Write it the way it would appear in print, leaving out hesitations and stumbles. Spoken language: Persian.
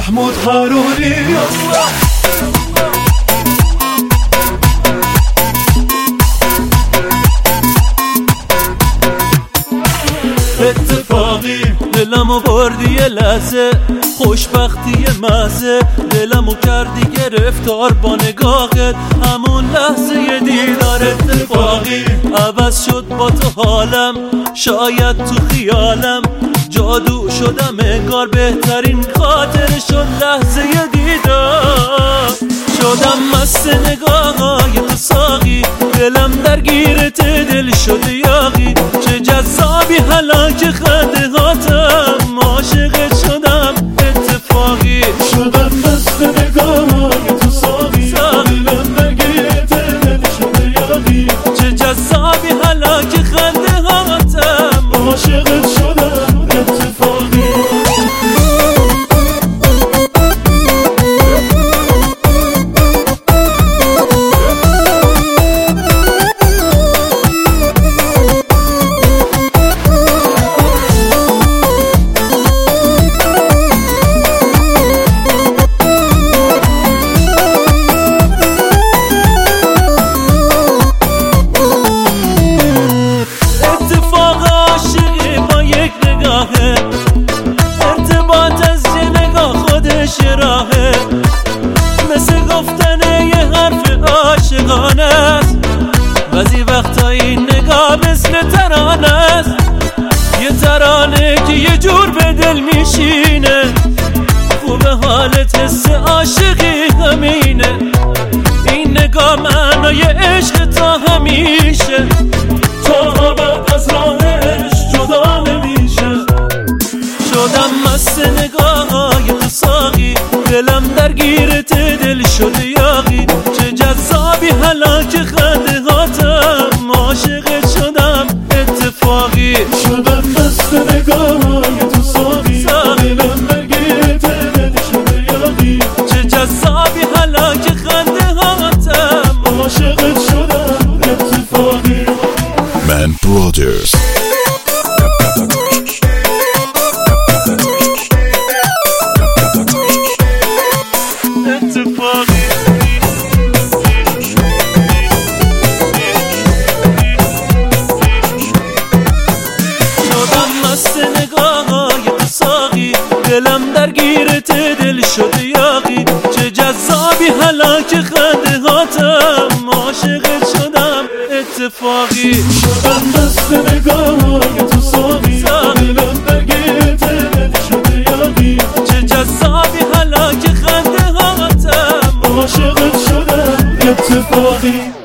محمود هارونی. اتفاقی دلمو بردی یه لحظه، خوشبختی مزه دلمو کردی گرفتار با نگاهت، همون لحظه یه دیدار اتفاقی عوض شد با تو حالم، شاید تو خیالم جادو شدم انگار، بهترین خاطر شد لحظه یه دیدار، شدم مست نگاه‌های تو ساقی، دلم درگیرت دل شده یاقی، چه جذابی هلاک خنده هاتم، عاشقت شدم اتفاقی، شدم مست نگاه‌های تو ساقی، دلم درگیرت دل شده یاقی، چه جذابی هلاک خنده هاتم، عاشقت شدم اتفاقی. ارتباط از یه نگاه خودش راهه، مثل گفتن یه حرف عاشقانه است، بعضی وقتا این نگاه مثل ترانه است، یه ترانه که یه جور به دل میشینه، خوبه حالت حس عاشقی همینه، این نگاه معنای عشق تا همیشه، تا ابد از راهش جدا نمیشه، شدم مست نگاه‌های تو ساقی، دلم درگیرت دل شده یاقی، چه جذابی هلاک خنده هاتم، عاشقت شدم اتفاقی، شدم مست نگاه‌های تو ساقی، دلم درگیرت دل شده یاقی، چه جذابی هلاک خنده هاتم، عاشقت شدم اتفاقی. Man Brothers. اتفاقی شدم مست نگاه‌های تو ساقی، دلم درگیرت دل شده یاقی، چه جذابی هلاک خنده هاتم، عاشقت شدم اتفاقی، شدم مست نگاه‌های تو ساقی، دلم درگیرت دل شده یاقی، چه جذابی هلاک خنده هاتم، عاشقت شدم اتفاقی.